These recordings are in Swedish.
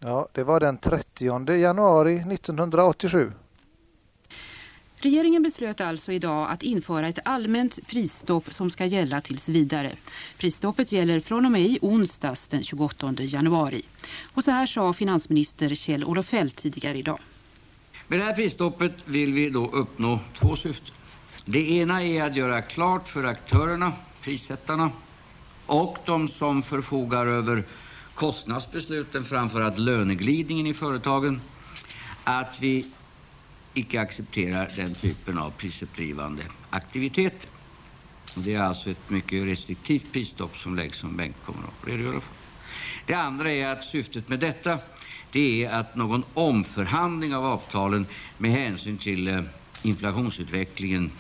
Ja, det var den 30 januari 1987. Regeringen beslöt alltså idag att införa ett allmänt prisstopp som ska gälla tills vidare. Prisstoppet gäller från och med i onsdags den 28 januari. Och så här sa finansminister Kjell-Olof Feldt tidigare idag. Med det här prisstoppet vill vi då uppnå två syften. Det ena är att göra klart för aktörerna, prissättarna och de som förfogar över kostnadsbesluten framför allt löneglidningen i företagen att vi icke accepterar den typen av prisuppdrivande aktiviteter. Det är alltså ett mycket restriktivt prisstopp som läggs som Bengt kommer att redogöra för. Det andra är att syftet med detta det är att någon omförhandling av avtalen med hänsyn till inflationsutvecklingen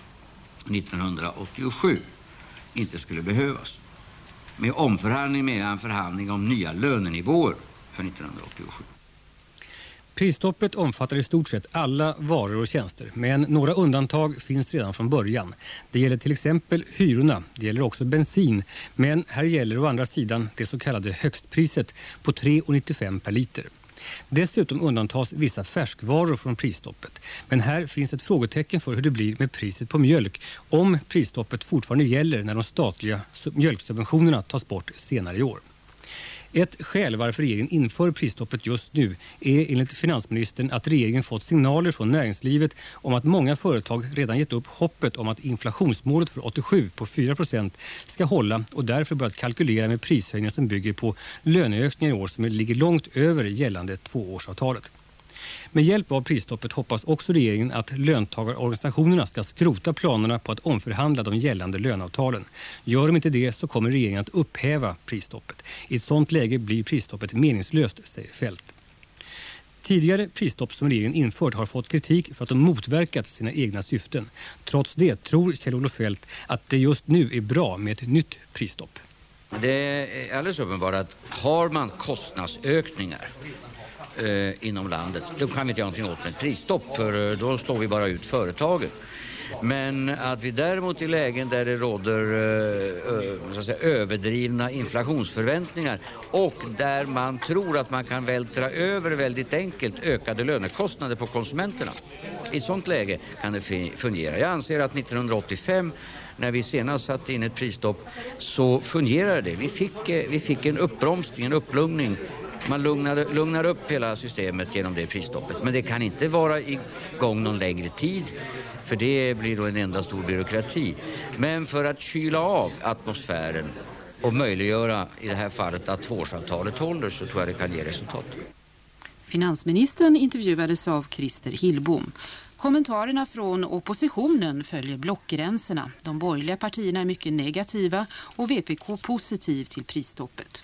1987 inte skulle behövas. Med omförhandling menar en förhandling om nya lönenivåer för 1987. Prisstoppet omfattar i stort sett alla varor och tjänster, men några undantag finns redan från början. Det gäller till exempel hyrorna, det gäller också bensin, men här gäller å andra sidan det så kallade högstpriset på 3,95 per liter. Dessutom undantas vissa färskvaror från prisstoppet, men här finns ett frågetecken för hur det blir med priset på mjölk om prisstoppet fortfarande gäller när de statliga mjölksubventionerna tas bort senare i år. Ett skäl varför regeringen inför prisstoppet just nu är enligt finansministern att regeringen fått signaler från näringslivet om att många företag redan gett upp hoppet om att inflationsmålet för 87 på 4% ska hålla och därför börjat kalkylera med prishöjningar som bygger på löneökningar i år som ligger långt över gällande tvåårsavtalet. Med hjälp av prisstoppet hoppas också regeringen att löntagarorganisationerna ska skrota planerna på att omförhandla de gällande löneavtalen. Gör de inte det så kommer regeringen att upphäva prisstoppet. I ett sådant läge blir prisstoppet meningslöst, säger Feldt. Tidigare prisstopp som regeringen infört har fått kritik för att de motverkat sina egna syften. Trots det tror Kjell-Olof Feldt att det just nu är bra med ett nytt prisstopp. Det är alldeles uppenbart att har man kostnadsökningar inom landet, då kan vi inte göra någonting åt med prisstopp, för då slår vi bara ut företagen. Men att vi däremot i lägen där det råder så att säga, överdrivna inflationsförväntningar och där man tror att man kan vältra över väldigt enkelt ökade lönekostnader på konsumenterna. I ett sånt läge kan det fungera. Jag anser att 1985 när vi senast satte in ett prisstopp så fungerade det. Vi fick en uppbromsning, en upplugning. Man lugnar upp hela systemet genom det prisstoppet. Men det kan inte vara igång någon längre tid, för det blir då en enda stor byråkrati. Men för att kyla av atmosfären och möjliggöra i det här fallet att tvåårsavtalet håller, så tror jag det kan ge resultat. Finansministern intervjuades av Christer Hillbom. Kommentarerna från oppositionen följer blockgränserna. De borgerliga partierna är mycket negativa och VPK positiv till prisstoppet.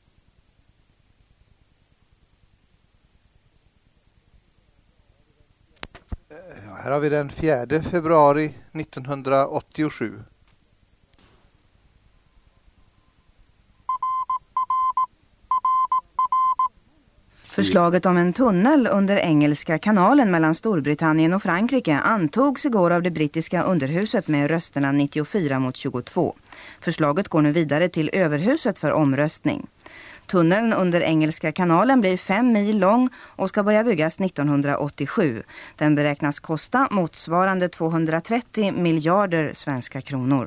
Här har vi den 4 februari 1987. Förslaget om en tunnel under Engelska kanalen mellan Storbritannien och Frankrike antogs igår av det brittiska underhuset med rösterna 94-22. Förslaget går nu vidare till överhuset för omröstning. Tunneln under Engelska kanalen blir 5 mil lång och ska börja byggas 1987. Den beräknas kosta motsvarande 230 miljarder svenska kronor.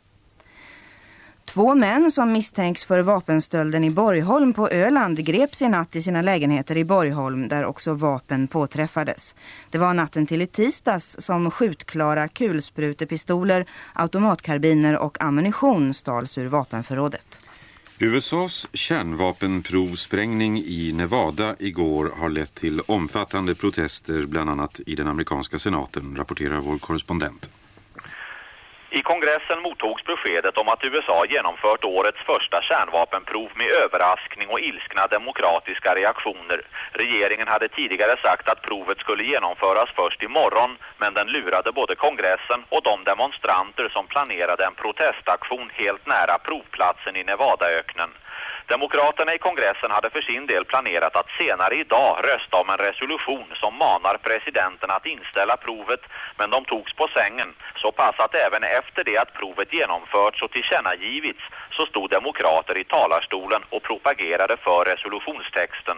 2 män som misstänks för vapenstölden i Borgholm på Öland greps i natt i sina lägenheter i Borgholm där också vapen påträffades. Det var natten till i tisdags som skjutklara kulsprutepistoler, automatkarbiner och ammunition stals ur vapenförrådet. USAs kärnvapenprovsprängning i Nevada igår har lett till omfattande protester bland annat i den amerikanska senaten, rapporterar vår korrespondent. I kongressen mottogs beskedet om att USA genomfört årets första kärnvapenprov med överraskning och ilskna demokratiska reaktioner. Regeringen hade tidigare sagt att provet skulle genomföras först imorgon, men den lurade både kongressen och de demonstranter som planerade en protestaktion helt nära provplatsen i Nevadaöknen. Demokraterna i kongressen hade för sin del planerat att senare idag rösta om en resolution som manar presidenten att inställa provet, men de togs på sängen så pass att även efter det att provet genomförts och tillkännagivits så stod demokrater i talarstolen och propagerade för resolutionstexten.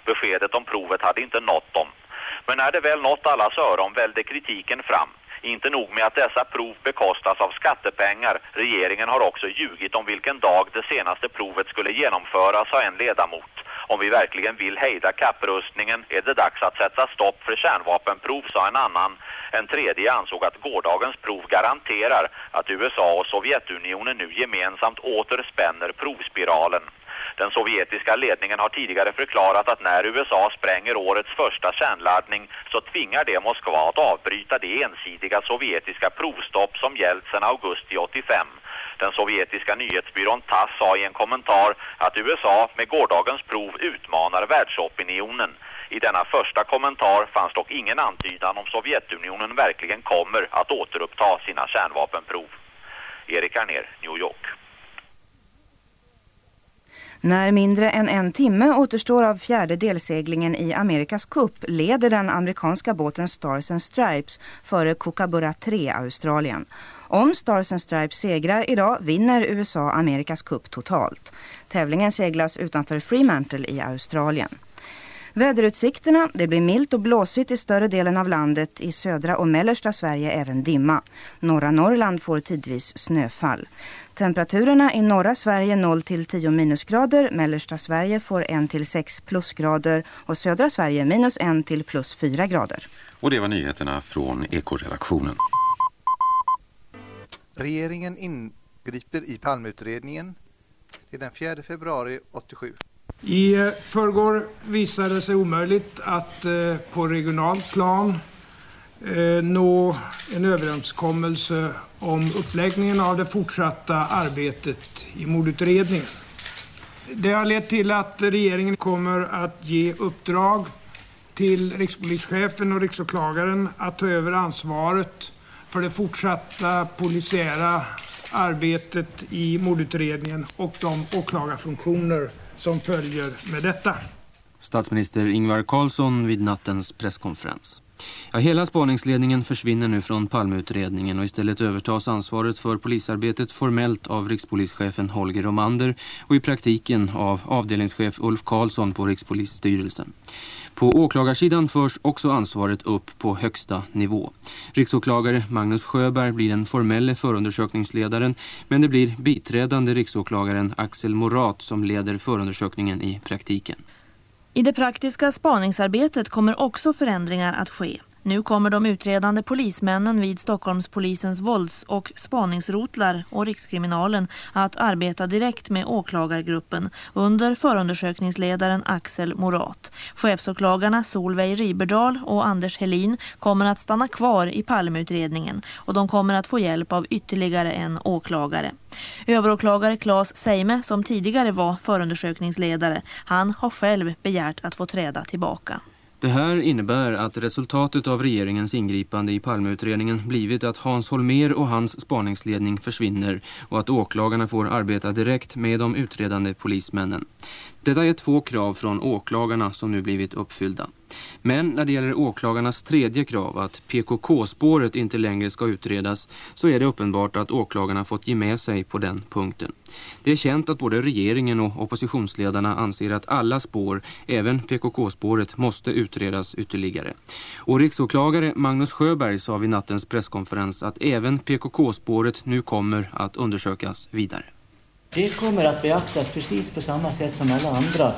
Beskedet om provet hade inte nått dem. Men när det väl nått allas öron välde kritiken fram. Inte nog med att dessa prov bekostas av skattepengar. Regeringen har också ljugit om vilken dag det senaste provet skulle genomföras, sa en ledamot. Om vi verkligen vill hejda kapprustningen är det dags att sätta stopp för kärnvapenprov, sa en annan. En tredje ansåg att gårdagens prov garanterar att USA och Sovjetunionen nu gemensamt återspänner provspiralen. Den sovjetiska ledningen har tidigare förklarat att när USA spränger årets första kärnladdning så tvingar det Moskva att avbryta det ensidiga sovjetiska provstopp som gällt sedan augusti 85. Den sovjetiska nyhetsbyrån TASS sa i en kommentar att USA med gårdagens prov utmanar världsopinionen. I denna första kommentar fanns dock ingen antydan om Sovjetunionen verkligen kommer att återuppta sina kärnvapenprov. Erik Arner, New York. När mindre än en timme återstår av fjärde delseglingen i Amerikas Cup leder den amerikanska båten Stars and Stripes före Kookaburra 3, Australien. Om Stars and Stripes segrar idag vinner USA Amerikas Cup totalt. Tävlingen seglas utanför Fremantle i Australien. Väderutsikterna, det blir milt och blåsigt i större delen av landet, i södra och mellersta Sverige även dimma. Norra Norrland får tidvis snöfall. Temperaturerna i norra Sverige 0 till 10 minusgrader, mellersta Sverige får 1 till 6 plusgrader och södra Sverige minus 1 till plus 4 grader. Och det var nyheterna från Eko-redaktionen. Regeringen ingriper i Palmeutredningen. Det är den 4 februari 87. I förrgår visade det sig omöjligt att på regionalt plan nå en överenskommelse om uppläggningen av det fortsatta arbetet i mordutredningen. Det har lett till att regeringen kommer att ge uppdrag till rikspolischefen och riksåklagaren att ta över ansvaret för det fortsatta polisiära arbetet i mordutredningen och de åklagarfunktioner som följer med detta. Statsminister Ingvar Carlsson vid nattens presskonferens. Ja, hela spaningsledningen försvinner nu från Palmeutredningen och istället övertas ansvaret för polisarbetet formellt av rikspolischefen Holger Romander och i praktiken av avdelningschef Ulf Karlsson på Rikspolisstyrelsen. På åklagarsidan förs också ansvaret upp på högsta nivå. Riksåklagare Magnus Sjöberg blir den formella förundersökningsledaren, men det blir biträdande riksåklagaren Axel Morat som leder förundersökningen i praktiken. I det praktiska spaningsarbetet kommer också förändringar att ske. Nu kommer de utredande polismännen vid Stockholmspolisens vålds- och spaningsrotlar och Rikskriminalen att arbeta direkt med åklagargruppen under förundersökningsledaren Axel Morat. Chefsåklagarna Solveig Riberdal och Anders Helin kommer att stanna kvar i Palmeutredningen och de kommer att få hjälp av ytterligare en åklagare. Överåklagare Claes Seime, som tidigare var förundersökningsledare, han har själv begärt att få träda tillbaka. Det här innebär att resultatet av regeringens ingripande i Palmeutredningen blivit att Hans Holmér och hans spaningsledning försvinner och att åklagarna får arbeta direkt med de utredande polismännen. Detta är 2 krav från åklagarna som nu blivit uppfyllda. Men när det gäller åklagarnas tredje krav, att PKK-spåret inte längre ska utredas, så är det uppenbart att åklagarna fått ge med sig på den punkten. Det är känt att både regeringen och oppositionsledarna anser att alla spår, även PKK-spåret, måste utredas ytterligare. Och riksåklagare Magnus Sjöberg sa vid nattens presskonferens att även PKK-spåret nu kommer att undersökas vidare. Det kommer att beaktas precis på samma sätt som alla andra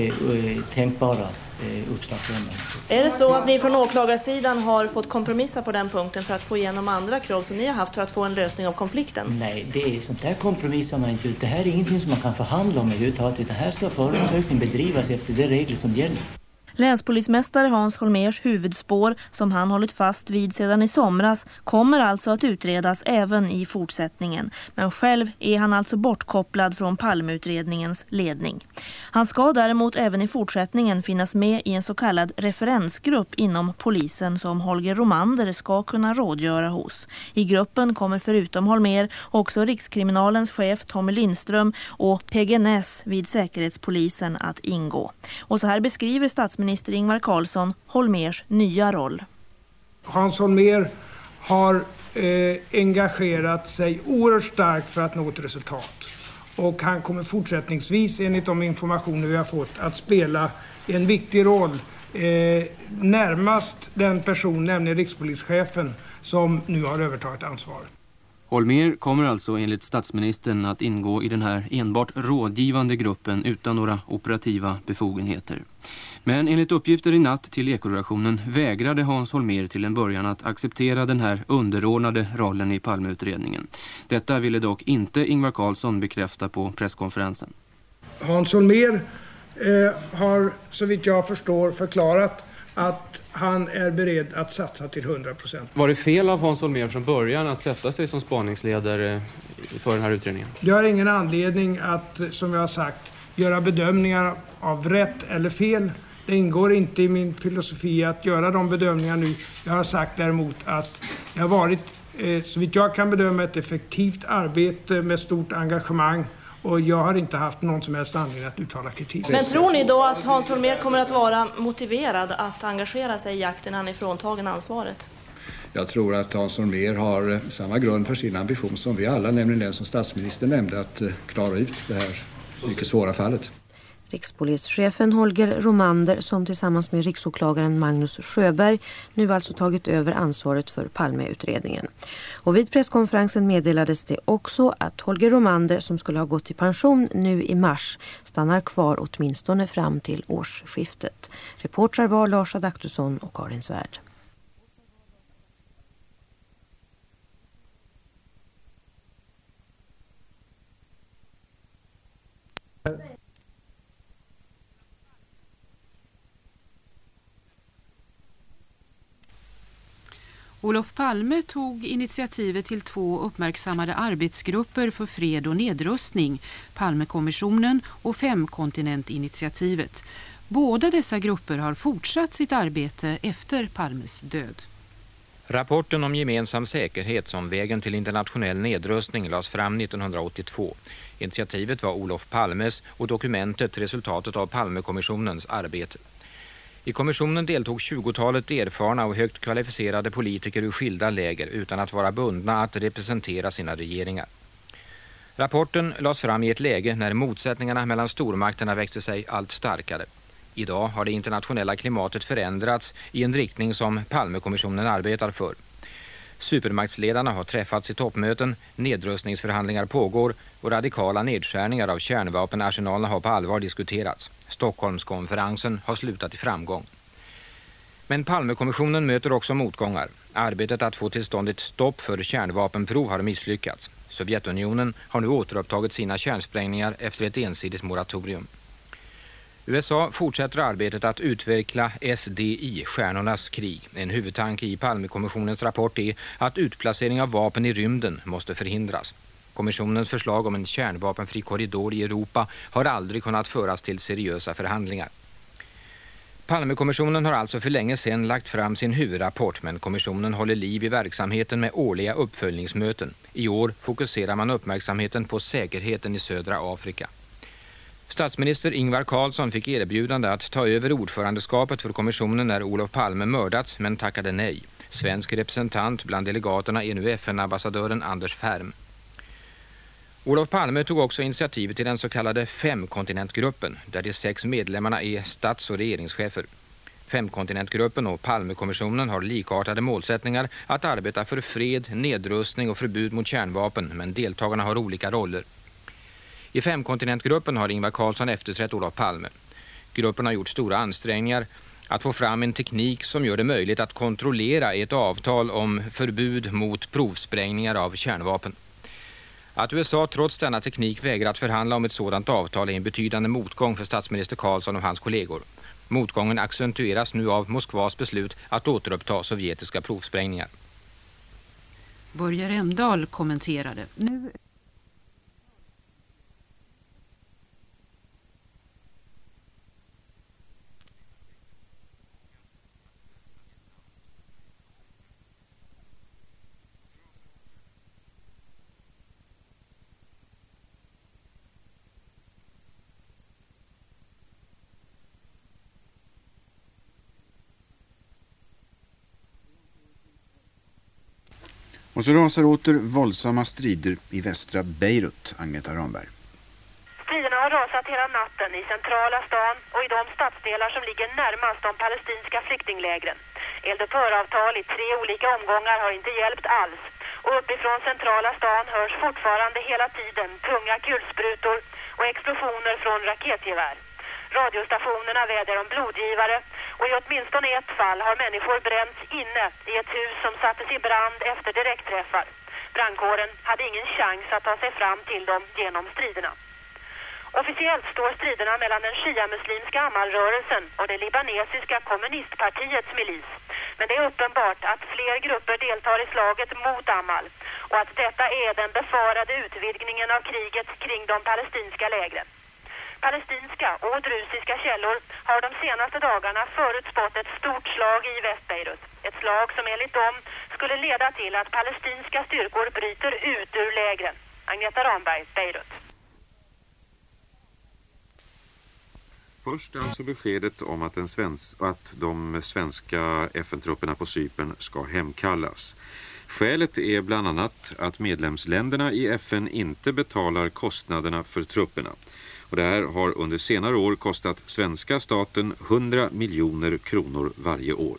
tänkbara uppslagsformer. Är det så att ni från åklagarsidan har fått kompromissa på den punkten för att få igenom andra krav som ni har haft för att få en lösning av konflikten? Nej, det är sånt där kompromissar man inte ut. Det här är ingenting som man kan förhandla om överhuvudtaget, utan här ska förundersökningen bedrivas efter de regler som gäller. Länspolismästare Hans Holmérs huvudspår, som han hållit fast vid sedan i somras, kommer alltså att utredas även i fortsättningen. Men själv är han alltså bortkopplad från Palmeutredningens ledning. Han ska däremot även i fortsättningen finnas med i en så kallad referensgrupp inom polisen som Holger Romander ska kunna rådgöra hos. I gruppen kommer förutom Holmér också Rikskriminalens chef Tommy Lindström och PG Näs vid Säkerhetspolisen att ingå. Och så här beskriver statsminister Ingvar Carlsson Holmérs nya roll. Hans Holmér har engagerat sig oerhört starkt för att nå ett resultat. och han kommer fortsättningsvis enligt de informationer vi har fått att spela en viktig roll närmast den person, nämligen rikspolischefen, som nu har övertagit ansvaret. Holmér kommer alltså enligt statsministern att ingå i den här enbart rådgivande gruppen utan några operativa befogenheter. Men enligt uppgifter i natt till Ekoredaktionen vägrade Hans Holmér till en början att acceptera den här underordnade rollen i Palmeutredningen. Detta ville dock inte Ingvar Carlsson bekräfta på presskonferensen. Hans Holmér har så vitt jag förstår förklarat att han är beredd att satsa till 100%. Var det fel av Hans Holmér från början att sätta sig som spaningsledare för den här utredningen? Jag har ingen anledning att, som jag har sagt, göra bedömningar av rätt eller fel. Det ingår inte i min filosofi att göra de bedömningar nu. Jag har sagt däremot att det har varit, så vitt jag kan bedöma, ett effektivt arbete med stort engagemang. Och jag har inte haft någon som helst anledning att uttala kritik. Men tror ni då att Hans Holmér kommer att vara motiverad att engagera sig i jakten när han är fråntagen ansvaret? Jag tror att Hans Holmér har samma grund för sin ambition som vi alla, nämligen den som statsministern nämnde, att klara ut det här mycket svåra fallet. Rikspolischefen Holger Romander, som tillsammans med riksåklagaren Magnus Sjöberg nu alltså tagit över ansvaret för Palmeutredningen. Och vid presskonferensen meddelades det också att Holger Romander, som skulle ha gått i pension nu i mars, stannar kvar åtminstone fram till årsskiftet. Reportrar var Lars Adaktusson och Karin Svärd. Olof Palme tog initiativet till 2 uppmärksammade arbetsgrupper för fred och nedrustning, Palmekommissionen och Femkontinentinitiativet. Båda dessa grupper har fortsatt sitt arbete efter Palmes död. Rapporten om gemensam säkerhet som vägen till internationell nedrustning lades fram 1982. Initiativet var Olof Palmes och dokumentet resultatet av Palmekommissionens arbete. I kommissionen deltog 20-talet erfarna och högt kvalificerade politiker ur skilda läger utan att vara bundna att representera sina regeringar. Rapporten lades fram i ett läge när motsättningarna mellan stormakterna växte sig allt starkare. Idag har det internationella klimatet förändrats i en riktning som Palmekommissionen arbetar för. Supermaktsledarna har träffats i toppmöten, nedrustningsförhandlingar pågår och radikala nedskärningar av kärnvapenarsenalerna har på allvar diskuterats. Stockholmskonferensen har slutat i framgång. Men Palmekommissionen möter också motgångar. Arbetet att få till stånd ett stopp för kärnvapenprov har misslyckats. Sovjetunionen har nu återupptagit sina kärnsprängningar efter ett ensidigt moratorium. USA fortsätter arbetet att utveckla SDI, stjärnornas krig. En huvudtanke i Palmekommissionens rapport är att utplacering av vapen i rymden måste förhindras. Kommissionens förslag om en kärnvapenfri korridor i Europa har aldrig kunnat föras till seriösa förhandlingar. Palmekommissionen har alltså för länge sedan lagt fram sin huvudrapport, men kommissionen håller liv i verksamheten med årliga uppföljningsmöten. I år fokuserar man uppmärksamheten på säkerheten i södra Afrika. Statsminister Ingvar Carlsson fick erbjudande att ta över ordförandeskapet för kommissionen när Olof Palme mördats, men tackade nej. Svensk representant bland delegaterna är nu FN-ambassadören Anders Färm. Olof Palme tog också initiativet till den så kallade Femkontinentgruppen, där de 6 medlemmarna är stats- och regeringschefer. Femkontinentgruppen och Palmekommissionen har likartade målsättningar att arbeta för fred, nedrustning och förbud mot kärnvapen, men deltagarna har olika roller. I Femkontinentgruppen har Ingvar Carlsson efterträtt Olof Palme. Gruppen har gjort stora ansträngningar att få fram en teknik som gör det möjligt att kontrollera ett avtal om förbud mot provsprängningar av kärnvapen. Att USA trots denna teknik vägrar att förhandla om ett sådant avtal är en betydande motgång för statsminister Carlsson och hans kollegor. Motgången accentueras nu av Moskvas beslut att återuppta sovjetiska provsprängningar. Börje Remdahl kommenterade. Nu... Och så rasar åter våldsamma strider i västra Beirut, Agneta Ramberg. rasat hela natten i centrala stan och i de stadsdelar som ligger närmast de palestinska flyktinglägren. Eldupphöravtal i 3 olika omgångar har inte hjälpt alls. Och uppifrån centrala stan hörs fortfarande hela tiden tunga kulsprutor och explosioner från raketgevär. Radiostationerna vädjar om blodgivare och i åtminstone ett fall har människor bränts inne i ett hus som sattes i brand efter direktträffar. Brandkåren hade ingen chans att ta sig fram till dem genom striderna. Officiellt står striderna mellan den shia-muslimska Amal-rörelsen och det libanesiska kommunistpartiets milis. Men det är uppenbart att fler grupper deltar i slaget mot Amal och att detta är den befarade utvidgningen av kriget kring de palestinska lägren. Palestinska och drusiska källor har de senaste dagarna förutspått ett stort slag i Västbeirut. Ett slag som enligt dem skulle leda till att palestinska styrkor bryter ut ur lägren. Agneta Ramberg, Beirut. Först alltså beskedet om att de svenska FN-trupperna på Cypern ska hemkallas. Skälet är bland annat att medlemsländerna i FN inte betalar kostnaderna för trupperna. Och det här har under senare år kostat svenska staten 100 miljoner kronor varje år.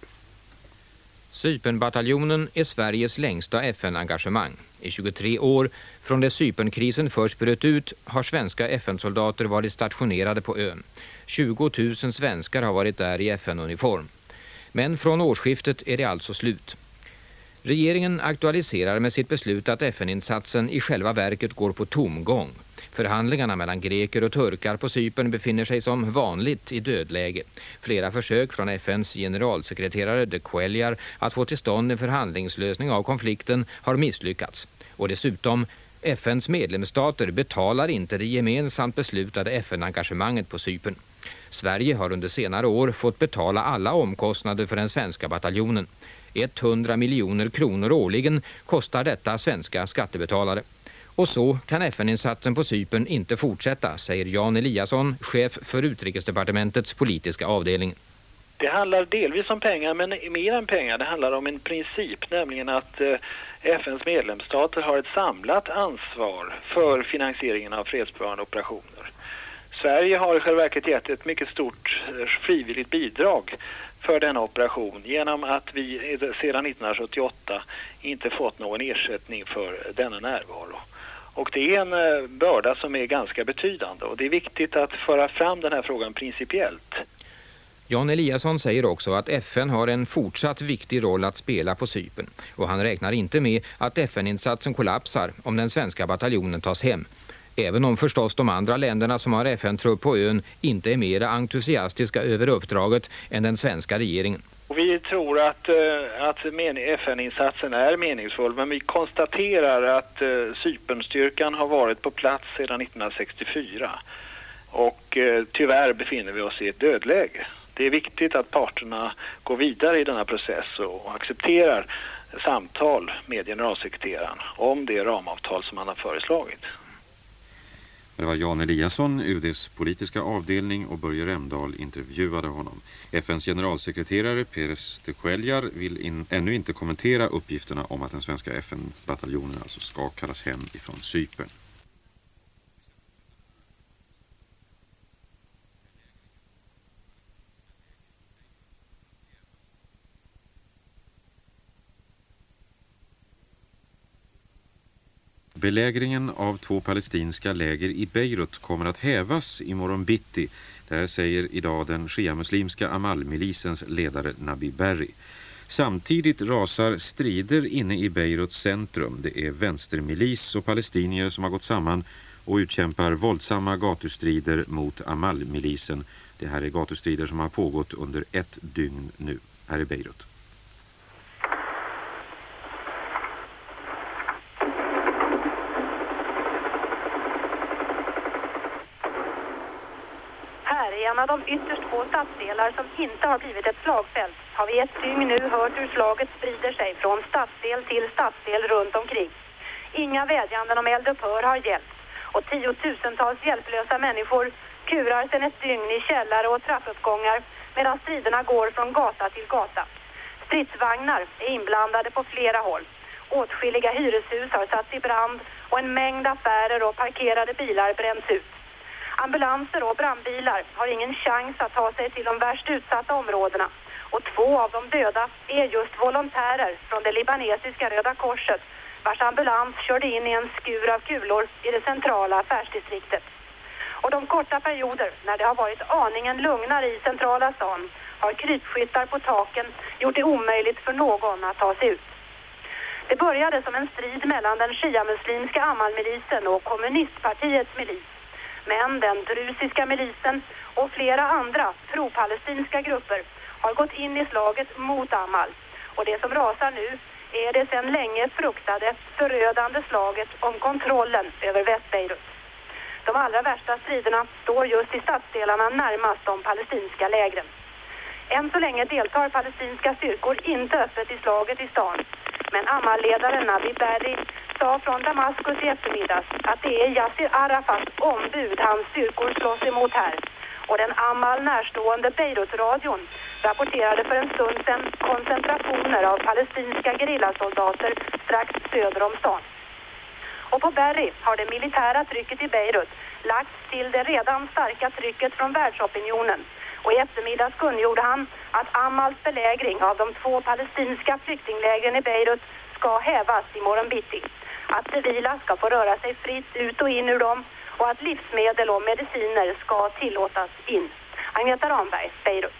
Cypernbataljonen är Sveriges längsta FN-engagemang. I 23 år, från det Cypernkrisen först bröt ut, har svenska FN-soldater varit stationerade på ön. 20 000 svenskar har varit där i FN-uniform. Men från årsskiftet är det alltså slut. Regeringen aktualiserar med sitt beslut att FN-insatsen i själva verket går på tomgång. Förhandlingarna mellan greker och turkar på Cypern befinner sig som vanligt i dödläge. Flera försök från FNs generalsekreterare de Cuellar att få till stånd en förhandlingslösning av konflikten har misslyckats. Och dessutom, FNs medlemsstater betalar inte det gemensamt beslutade FN-engagemanget på Cypern. Sverige har under senare år fått betala alla omkostnader för den svenska bataljonen. 100 miljoner kronor årligen kostar detta svenska skattebetalare. Och så kan FN-insatsen på Cypern inte fortsätta, säger Jan Eliasson, chef för Utrikesdepartementets politiska avdelning. Det handlar delvis om pengar, men mer än pengar. Det handlar om en princip, nämligen att FNs medlemsstater har ett samlat ansvar för finansieringen av fredsbevarande operationer. Sverige har i själva verket gett ett mycket stort frivilligt bidrag för denna operation genom att vi sedan 1978 inte fått någon ersättning för denna närvaro. Och det är en börda som är ganska betydande och det är viktigt att föra fram den här frågan principiellt. Jan Eliasson säger också att FN har en fortsatt viktig roll att spela på Cypern och han räknar inte med att FN-insatsen kollapsar om den svenska bataljonen tas hem. Även om förstås de andra länderna som har FN-trupp på ön inte är mer entusiastiska över uppdraget än den svenska regeringen. Och vi tror att FN-insatsen är meningsfull, men vi konstaterar att Cypernstyrkan har varit på plats sedan 1964 och tyvärr befinner vi oss i ett dödläge. Det är viktigt att parterna går vidare i denna process och accepterar samtal med generalsekreteraren om det ramavtal som han har föreslagit. Det var Jan Eliasson, UDs politiska avdelning, och Börje Remdahl intervjuade honom. FNs generalsekreterare Pérez de Cuellar vill ännu inte kommentera uppgifterna om att den svenska FN-bataljonen alltså ska kallas hem ifrån Cypern. Belägringen av 2 palestinska läger i Beirut kommer att hävas imorgon bitti. Det här säger idag den shia-muslimska Amal-milisens ledare Nabi Berri. Samtidigt rasar strider inne i Beiruts centrum. Det är vänstermilis och palestinier som har gått samman och utkämpar våldsamma gatustrider mot Amal-milisen. Det här är gatustrider som har pågått under 1 dygn nu här i Beirut. En av de ytterst få stadsdelar som inte har blivit ett slagfält har vi 1 dygn nu hört hur slaget sprider sig från stadsdel till stadsdel runt omkring. Inga vädjanden om eldupphör har hjälpt och 10-tusentals hjälplösa människor kurar sedan 1 dygn i källare och trappuppgångar medan striderna går från gata till gata. Stridsvagnar är inblandade på flera håll. Åtskilliga hyreshus har satts i brand och en mängd affärer och parkerade bilar bränns ut. Ambulanser och brandbilar har ingen chans att ta sig till de värst utsatta områdena. Och 2 av de döda är just volontärer från det libanesiska Röda Korset, vars ambulans körde in i en skur av kulor i det centrala affärsdistriktet. Och de korta perioder när det har varit aningen lugnare i centrala stan har krypskyttar på taken gjort det omöjligt för någon att ta sig ut. Det började som en strid mellan den shia-muslimska Amal-milisen och kommunistpartiets milis. Men den drusiska milisen och flera andra pro-palestinska grupper har gått in i slaget mot Amal. Och det som rasar nu är det sedan länge fruktade förödande slaget om kontrollen över Västbeirut. De allra värsta striderna står just i stadsdelarna närmast de palestinska lägren. Än så länge deltar palestinska styrkor inte öppet i slaget i stan. Men Amal-ledaren Nabi Berri sa från Damaskus i eftermiddags att det är Yasser Arafats ombud hans styrkor slåss emot här. Och den Amal närstående Beirut-radion rapporterade för en stund sedan koncentrationer av palestinska gerillasoldater strax söder om stan. Och på Berri har det militära trycket i Beirut lagts till det redan starka trycket från världsopinionen. Och i eftermiddags kungjorde han att Amals belägring av de 2 palestinska flyktinglägren i Beirut ska hävas i morgon bitti. Att civila ska få röra sig fritt ut och in ur dem och att livsmedel och mediciner ska tillåtas in. Agneta Ramberg, Beirut.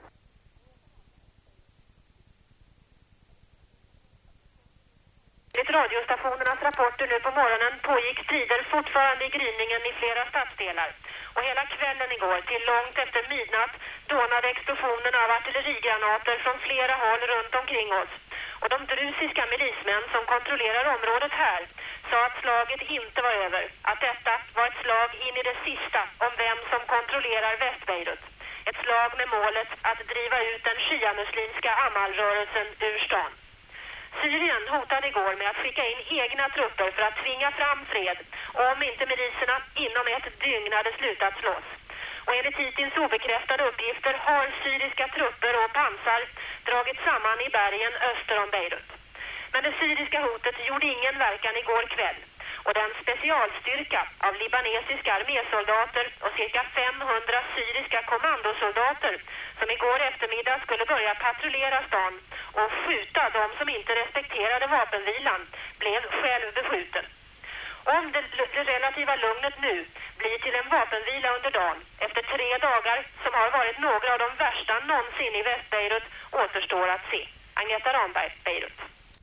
Enligt radiostationernas rapporter nu på morgonen pågick strider fortfarande i gryningen i flera stadsdelar. Och hela kvällen igår till långt efter midnatt dånade explosionen av artillerigranater från flera håll runt omkring oss. Och de drusiska milismän som kontrollerar området här sa att slaget inte var över. Att detta var ett slag in i det sista om vem som kontrollerar Västbeirut. Ett slag med målet att driva ut den shia-muslimska Amal-rörelsen ur stan. Syrien hotade igår med att skicka in egna trupper för att tvinga fram fred om inte miliserna inom ett dygn hade slutat slåss. Och enligt hittills obekräftade uppgifter har syriska trupper och pansar dragit samman i bergen öster om Beirut. Men det syriska hotet gjorde ingen verkan igår kväll. Och den specialstyrka av libanesiska armésoldater och cirka 500 syriska kommandosoldater som igår eftermiddag skulle börja patrullera stan och skjuta de som inte respekterade vapenvilan blev själv beskjuten. Om det relativa lugnet nu blir till en vapenvila under dagen efter 3 dagar som har varit några av de värsta någonsin i Västbeirut återstår att se. Agneta Ramberg, Beirut.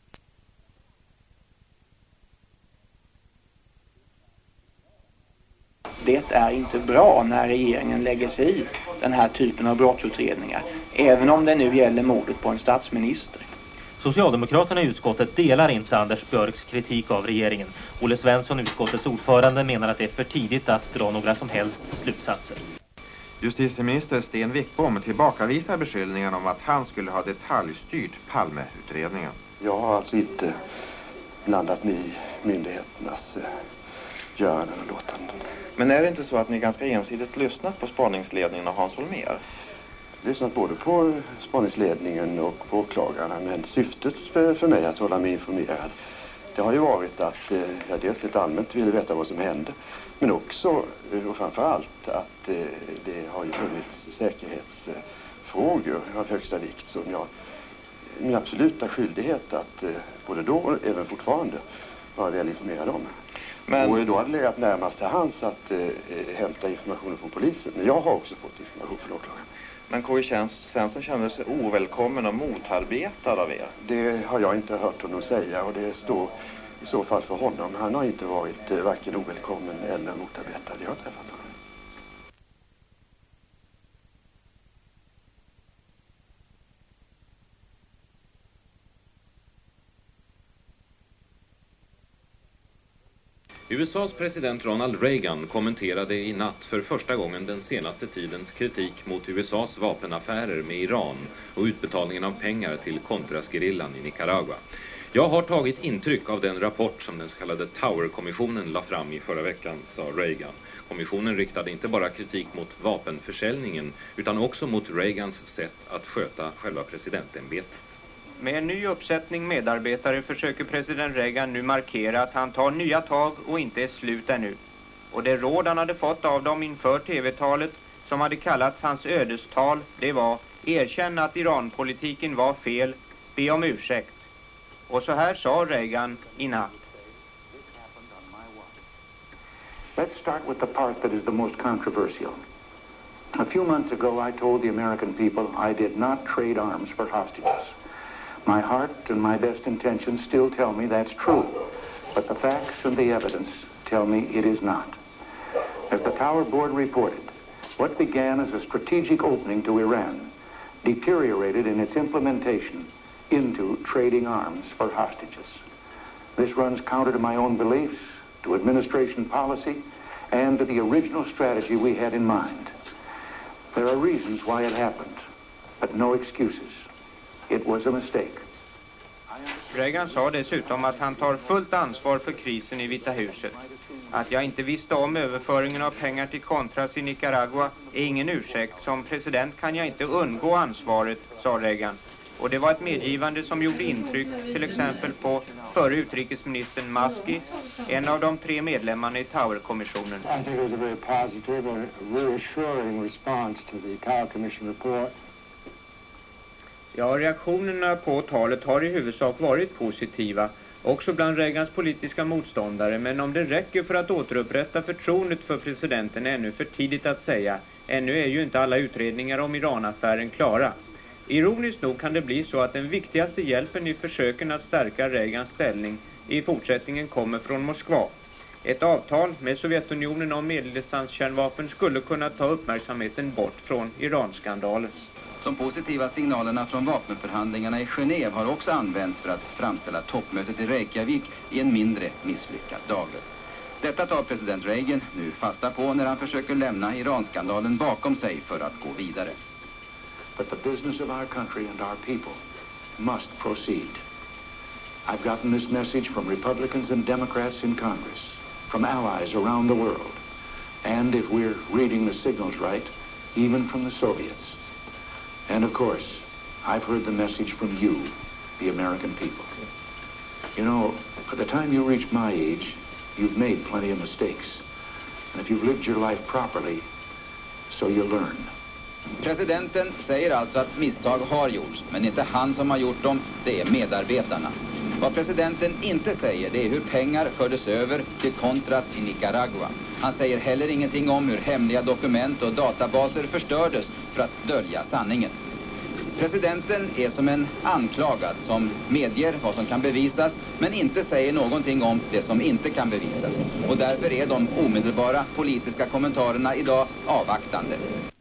Det är inte bra när regeringen lägger sig i den här typen av brottsutredningar, även om det nu gäller mordet på en statsminister. Socialdemokraterna i utskottet delar inte Anders Björks kritik av regeringen. Olle Svensson, utskottets ordförande, menar att det är för tidigt att dra några som helst slutsatser. Justitieminister Sten Wickbom tillbakavisar beskyllningen om att han skulle ha detaljstyrt Palmeutredningen. Jag har alltså inte blandat mig i myndigheternas göranden och låtanden. Men är det inte så att ni ganska ensidigt lyssnat på spaningsledningen och Hans Holmér? Lyssnat både på spaningsledningen och på åklagarna, men syftet för mig att hålla mig informerad, det har ju varit att jag dels lite allmänt ville veta vad som hände, men också och framförallt att det har ju funnits säkerhetsfrågor av högsta vikt som jag min absoluta skyldighet att både då och även fortfarande vara väl informerad om. Men... Och då hade det legat närmast till hands att hämta information från polisen. Men jag har också fått information från åklagaren. Men K.J. Svensson kände sig ovälkommen och motarbetad av er? Det har jag inte hört honom säga, och det står i så fall för honom. Han har inte varit varken ovälkommen eller motarbetad. Jag har träffat honom. USAs president Ronald Reagan kommenterade i natt för första gången den senaste tidens kritik mot USAs vapenaffärer med Iran och utbetalningen av pengar till Contras-gerillan i Nicaragua. Jag har tagit intryck av den rapport som den så kallade Tower-kommissionen la fram i förra veckan, sa Reagan. Kommissionen riktade inte bara kritik mot vapenförsäljningen utan också mot Reagans sätt att sköta själva presidentämbetet. Med en ny uppsättning medarbetare försöker president Reagan nu markera att han tar nya tag och inte är slut ännu. Och det råd han hade fått av dem inför tv-talet, som hade kallats hans ödestal, det var: erkänn att Iranpolitiken var fel, be om ursäkt. Och så här sa Reagan i natt. Let's start with the part that is the most controversial. A few months ago I told the American people I did not trade arms for hostages. My heart and my best intentions still tell me that's true, but the facts and the evidence tell me it is not. As the Tower Board reported, what began as a strategic opening to Iran deteriorated in its implementation into trading arms for hostages. This runs counter to my own beliefs, to administration policy, and to the original strategy we had in mind. There are reasons why it happened, but no excuses. It was a mistake. Reagan sa dessutom att han tar fullt ansvar för krisen i Vita huset. Att jag inte visste om överföringen av pengar till Contras i Nicaragua är ingen ursäkt. Som president kan jag inte undgå ansvaret, sa Reagan. Och det var ett medgivande som gjorde intryck till exempel på förre utrikesministern Muskie, en av de 3 medlemmarna i Tower-kommissionen. I think it was a very positive and reassuring response to the Tower Commission report. Ja, reaktionerna på talet har i huvudsak varit positiva, också bland Reagans politiska motståndare, men om det räcker för att återupprätta förtroendet för presidenten är ännu för tidigt att säga. Ännu är ju inte alla utredningar om Iranaffären klara. Ironiskt nog kan det bli så att den viktigaste hjälpen i försöken att stärka Reagans ställning i fortsättningen kommer från Moskva. Ett avtal med Sovjetunionen om medeldistanskärnvapen skulle kunna ta uppmärksamheten bort från Iranskandalen. De positiva signalerna från vapenförhandlingarna i Genève har också använts för att framställa toppmötet i Reykjavik i en mindre misslyckad dager. Detta tar president Reagan nu fasta på när han försöker lämna Iranskandalen bakom sig för att gå vidare. But the business of our country and our people must proceed. I've gotten this message from Republicans and Democrats in Congress, from allies around the world, and if we're reading the signals right, even from the Soviets. And of course, I've heard the message from you, the American people. You know, by the time you reach my age, you've made plenty of mistakes. And if you've lived your life properly, so you learn. Presidenten säger alltså att misstag har gjorts, men inte han som har gjort dem, det är medarbetarna. Vad presidenten inte säger, det är hur pengar fördes över till Contras i Nicaragua. Han säger heller ingenting om hur hemliga dokument och databaser förstördes för att dölja sanningen. Presidenten är som en anklagad som medger vad som kan bevisas men inte säger någonting om det som inte kan bevisas. Och därför är de omedelbara politiska kommentarerna idag avvaktande.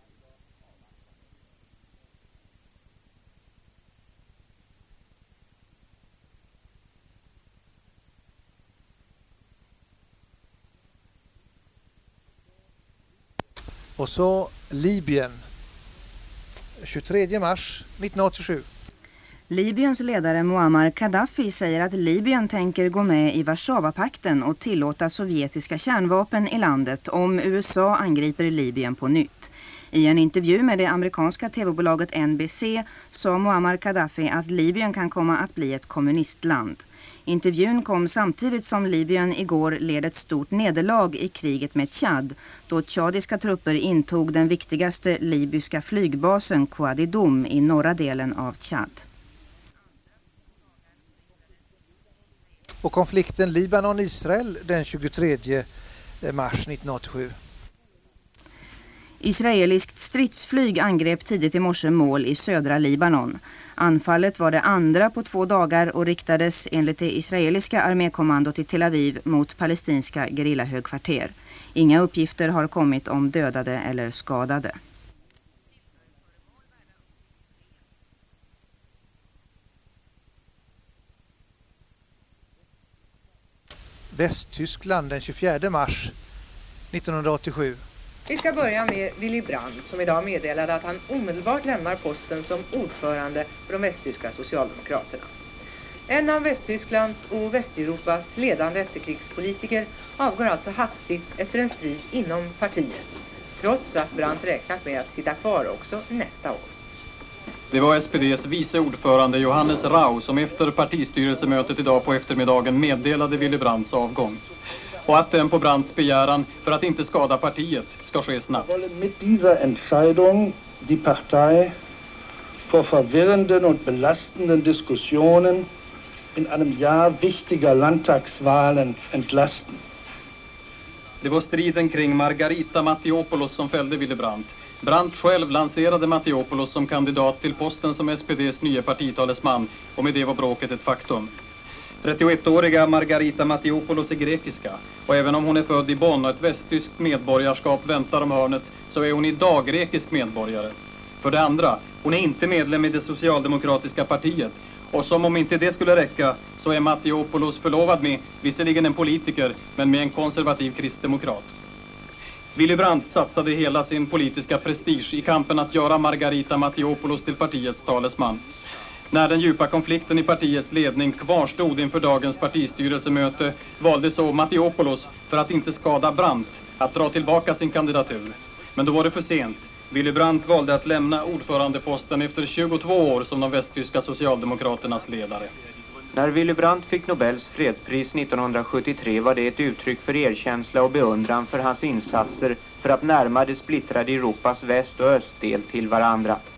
Och så Libyen, 23 mars 1987. Libyens ledare Muammar Gaddafi säger att Libyen tänker gå med i Warszawapakten och tillåta sovjetiska kärnvapen i landet om USA angriper Libyen på nytt. I en intervju med det amerikanska tv-bolaget NBC sa Muammar Gaddafi att Libyen kan komma att bli ett kommunistland. Intervjun kom samtidigt som Libyen igår led ett stort nederlag i kriget med Tchad, då tchadiska trupper intog den viktigaste libyska flygbasen Kouadidum i norra delen av Tchad. Och konflikten Libanon-Israel den 23 mars 1987. Israeliskt stridsflyg angrep tidigt i morse mål i södra Libanon. Anfallet var det andra på 2 dagar och riktades enligt det israeliska armékommandot i Tel Aviv mot palestinska gerillahögkvarter. Inga uppgifter har kommit om dödade eller skadade. Västtyskland den 24 mars 1987. Vi ska börja med Willy Brandt som idag meddelade att han omedelbart lämnar posten som ordförande för de västtyska socialdemokraterna. En av Västtysklands och Västeuropas ledande efterkrigspolitiker avgår alltså hastigt efter en strid inom partiet, trots att Brandt räknat med att sitta kvar också nästa år. Det var SPDs vice ordförande Johannes Rau som efter partistyrelsemötet idag på eftermiddagen meddelade Willy Brandts avgång. och att den på Brandts begäran för att inte skada partiet ska ske snabbt. Med dieser Entscheidung die Partei vor verwirrenden und belastenden Diskussionen in einem Jahr wichtiger Landtagswahlen entlasten. Det var striden kring Margarita Mattiopoulos som fällde Willy Brandt. Brandt själv lanserade Mattiopoulos som kandidat till posten som SPD:s nya partitalesman och med det var bråket ett faktum. 31-åriga Margarita Mattiopoulos är grekiska och även om hon är född i Bonn och ett västtyskt medborgarskap väntar om hörnet så är hon idag grekisk medborgare. För det andra, hon är inte medlem i det socialdemokratiska partiet och som om inte det skulle räcka så är Mattiopoulos förlovad med, visserligen en politiker, men med en konservativ kristdemokrat. Willy Brandt satsade hela sin politiska prestige i kampen att göra Margarita Mattiopoulos till partiets talesman. När den djupa konflikten i partiets ledning kvarstod inför dagens partistyrelsemöte valde så Mattiopoulos, för att inte skada Brandt, att dra tillbaka sin kandidatur. Men då var det för sent. Willy Brandt valde att lämna ordförandeposten efter 22 år som de västtyska socialdemokraternas ledare. När Willy Brandt fick Nobels fredspris 1973 var det ett uttryck för erkänsla och beundran för hans insatser för att närma det splittrade Europas väst- och östdel till varandra.